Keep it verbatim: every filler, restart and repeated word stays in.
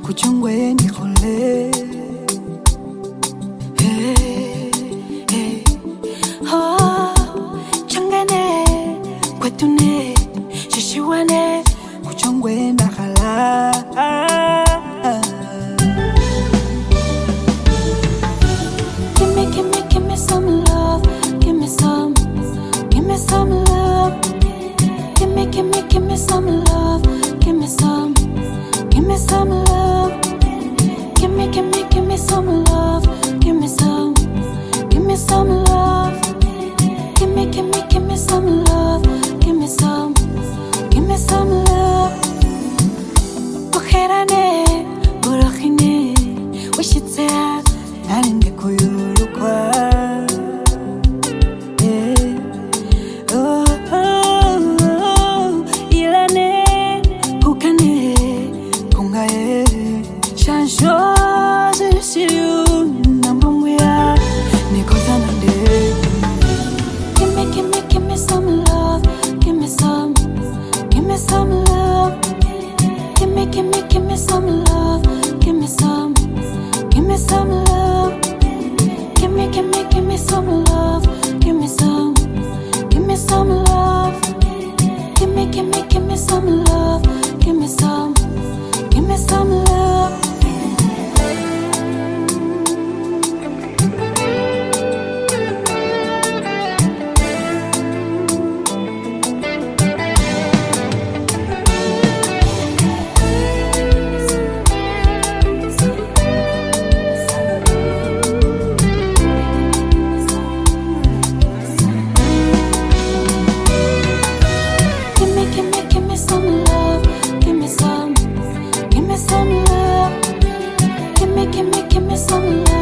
kuchungwe ni khole. Hey, hey, oh, changane, kwetune, shishiwane, kuchungwe na khala. Give me, give me, give me some love, give me some, give me some love. Give me, give me, give me some love, give me some, give me some love. Give me, give me, give me some love, give me some, give me some love. Give me, give me, give me some love, give me some, give me some love. Bukherane, burakhine, wishitsa, nalinde kuyulukwa. Give me some love.